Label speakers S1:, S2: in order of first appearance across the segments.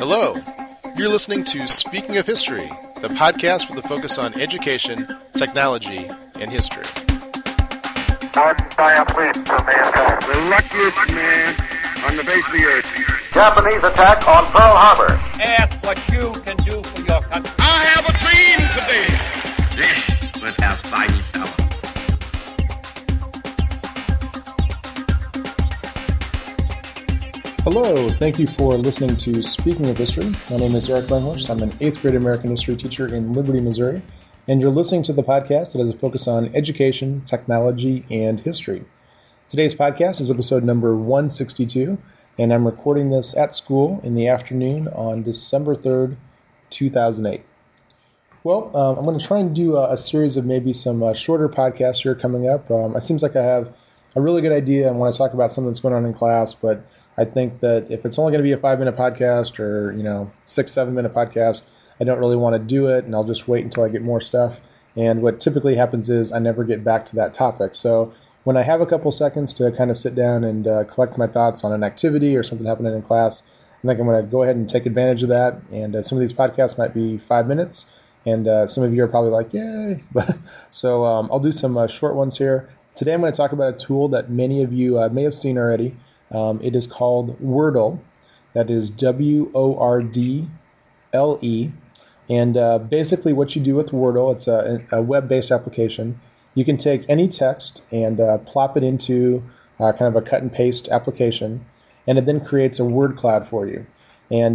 S1: Hello. You're listening to Speaking of History, the podcast with a focus on education, technology, and history.
S2: One giant leap for mankind.
S3: The luckiest man on the face of the earth.
S2: Japanese attack on Pearl Harbor.
S4: Ask what you can do for your country.
S3: I have a dream today.
S5: This was our fighting power.
S6: Hello, thank you for listening to Speaking of History. My name is Eric Langhorst. I'm an 8th grade American history teacher in Liberty, Missouri, and you're listening to the podcast that has a focus on education, technology, and history. Today's podcast is episode number 162, and I'm recording this at school in the afternoon on December 3rd, 2008. Well, I'm going to try and do a series of maybe some shorter podcasts here coming up. It seems like I have a really good idea and want to talk about something that's going on in class, but I think that if it's only going to be a 5-minute podcast or, 6-7-minute podcast, I don't really want to do it, and I'll just wait until I get more stuff. And what typically happens is I never get back to that topic. So when I have a couple seconds to kind of sit down and collect my thoughts on an activity or something happening in class, I think I'm going to go ahead and take advantage of that. And some of these podcasts might be 5 minutes, and some of you are probably like, yay! So I'll do some short ones here. Today I'm going to talk about a tool that many of you may have seen already. It is called Wordle. That is Wordle. And basically what you do with Wordle, it's a web-based application. You can take any text and plop it into kind of a cut and paste application, and it then creates a word cloud for you. And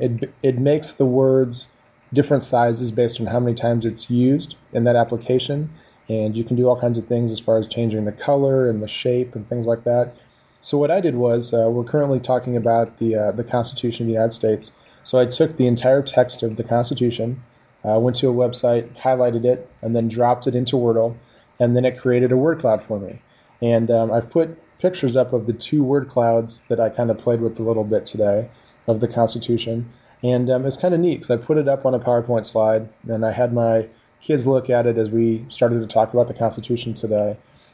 S6: it makes the words different sizes based on how many times it's used in that application. And you can do all kinds of things as far as changing the color and the shape and things like that. So what I did was, we're currently talking about the Constitution of the United States. So I took the entire text of the Constitution, went to a website, highlighted it, and then dropped it into Wordle, and then it created a word cloud for me. And I've put pictures up of the 2 word clouds that I kind of played with a little bit today of the Constitution. And it's kind of neat because I put it up on a PowerPoint slide, and I had my kids look at it as we started to talk about the Constitution today.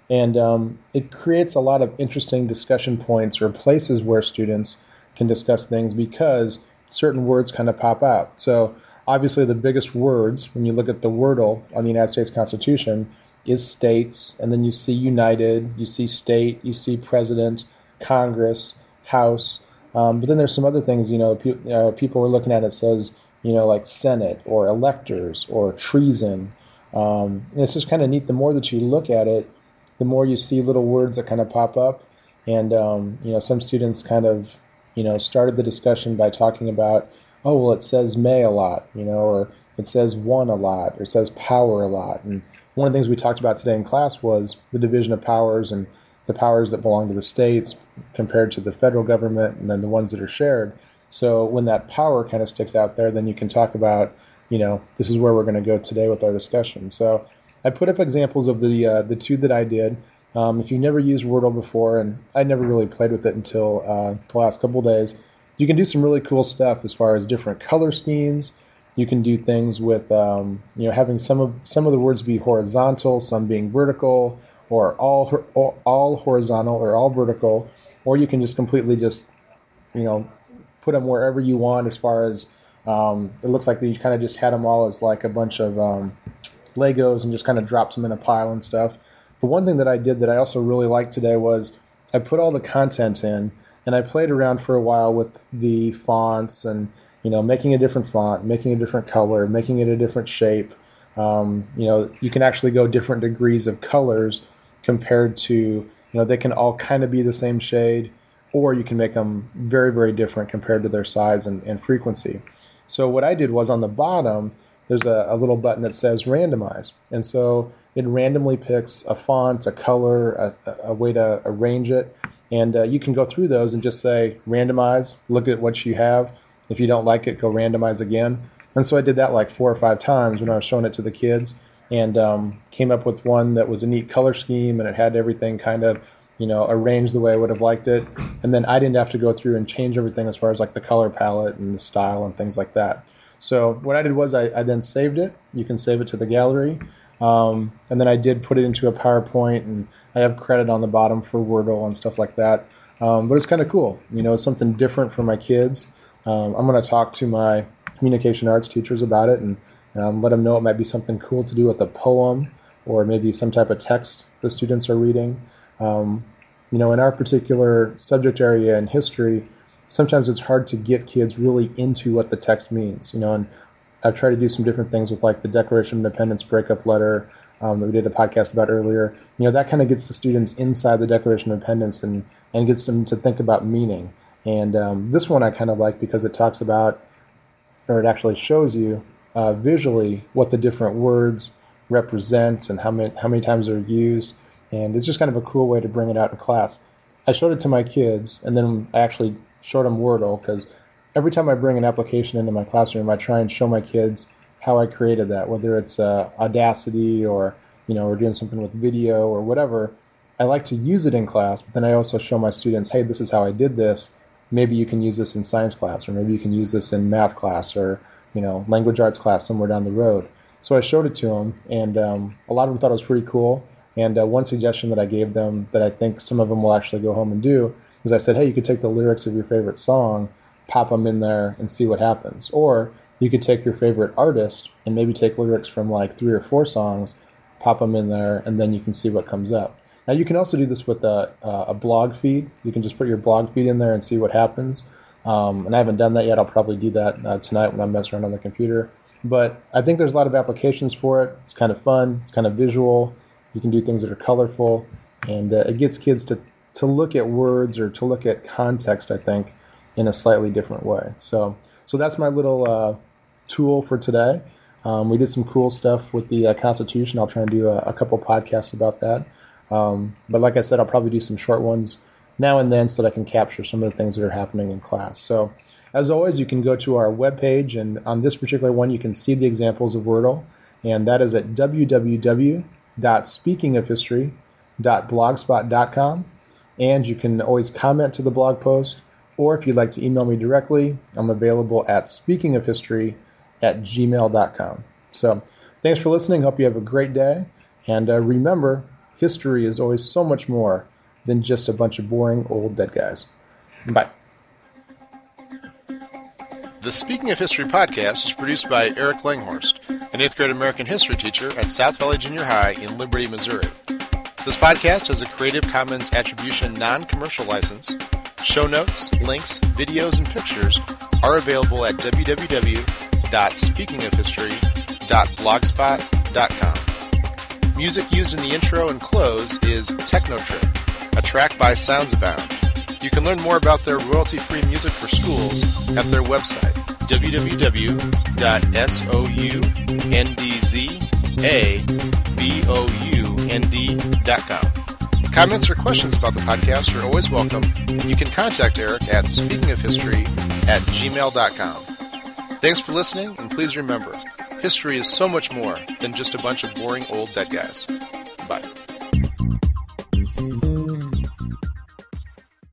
S6: And it creates a lot of interesting discussion points or places where students can discuss things because certain words kind of pop out. So obviously the biggest words when you look at the Wordle on the United States Constitution is states, and then you see United, you see state, you see president, Congress, House. But then there's some other things, people are looking at it says, like Senate or electors or treason. And it's just kind of neat. The more that you look at it, the more you see little words that kind of pop up. And, some students kind of, started the discussion by talking about, oh, well, it says may a lot, or it says one a lot, or it says power a lot. And one of the things we talked about today in class was the division of powers and the powers that belong to the states compared to the federal government and then the ones that are shared. So when that power kind of sticks out there, then you can talk about, this is where we're going to go today with our discussion. So I put up examples of the 2 that I did. If you've never used Wordle before, and I never really played with it until the last couple of days, you can do some really cool stuff as far as different color schemes. You can do things with having some of the words be horizontal, some being vertical, or all horizontal or all vertical, or you can just completely put them wherever you want. As far as it looks like you kind of just had them all as like a bunch of Legos and just kind of dropped them in a pile and stuff. But one thing that I did that I also really liked today was I put all the content in, and I played around for a while with the fonts and, making a different font, making a different color, making it a different shape. You can actually go different degrees of colors compared to, they can all kind of be the same shade, or you can make them very, very different compared to their size and frequency. So what I did was on the bottom, there's a little button that says randomize. And so it randomly picks a font, a color, a way to arrange it. And you can go through those and just say randomize, look at what you have. If you don't like it, go randomize again. And so I did that like 4 or 5 times when I was showing it to the kids, and came up with one that was a neat color scheme, and it had everything kind of, arranged the way I would have liked it. And then I didn't have to go through and change everything as far as like the color palette and the style and things like that. So what I did was I then saved it. You can save it to the gallery. And then I did put it into a PowerPoint, and I have credit on the bottom for Wordle and stuff like that. But it's kind of cool. It's something different for my kids. I'm going to talk to my communication arts teachers about it and let them know it might be something cool to do with a poem or maybe some type of text the students are reading. In our particular subject area in history, sometimes it's hard to get kids really into what the text means, and I've tried to do some different things with like the Declaration of Independence breakup letter that we did a podcast about earlier. That kind of gets the students inside the Declaration of Independence and gets them to think about meaning. And this one I kind of like because it talks about, or it actually shows you visually what the different words represent and how many times they're used. And it's just kind of a cool way to bring it out in class. I showed it to my kids, and then I actually showed them Wordle, because every time I bring an application into my classroom, I try and show my kids how I created that, whether it's Audacity or, we're doing something with video or whatever. I like to use it in class, but then I also show my students, hey, this is how I did this. Maybe you can use this in science class, or maybe you can use this in math class, or, language arts class somewhere down the road. So I showed it to them, and a lot of them thought it was pretty cool. And one suggestion that I gave them that I think some of them will actually go home and do is I said, hey, you could take the lyrics of your favorite song, pop them in there, and see what happens. Or you could take your favorite artist and maybe take lyrics from like 3 or 4 songs, pop them in there, and then you can see what comes up. Now, you can also do this with a blog feed. You can just put your blog feed in there and see what happens. And I haven't done that yet. I'll probably do that tonight when I'm messing around on the computer. But I think there's a lot of applications for it. It's kind of fun. It's kind of visual. You can do things that are colorful. And it gets kids to look at words or to look at context, I think, in a slightly different way. So that's my little tool for today. We did some cool stuff with the Constitution. I'll try and do a couple podcasts about that. But like I said, I'll probably do some short ones now and then so that I can capture some of the things that are happening in class. So as always, you can go to our webpage, and on this particular one, you can see the examples of Wordle, and that is at www.speakingofhistory.blogspot.com. And you can always comment to the blog post, or if you'd like to email me directly, I'm available at speakingofhistory@gmail.com. So thanks for listening. Hope you have a great day. And remember, history is always so much more than just a bunch of boring old dead guys. Bye.
S1: The Speaking of History podcast is produced by Eric Langhorst, an 8th grade American history teacher at South Valley Junior High in Liberty, Missouri. This podcast has a Creative Commons Attribution Non-Commercial License. Show notes, links, videos, and pictures are available at www.speakingofhistory.blogspot.com. Music used in the intro and close is Technotrip, a track by Sounds Abound. You can learn more about their royalty-free music for schools at their website, www.soundavound.com. Comments or questions about the podcast are always welcome, and you can contact Eric at speakingofhistory@gmail.com. Thanks for listening, and please remember, history is so much more than just a bunch of boring old dead guys. Bye.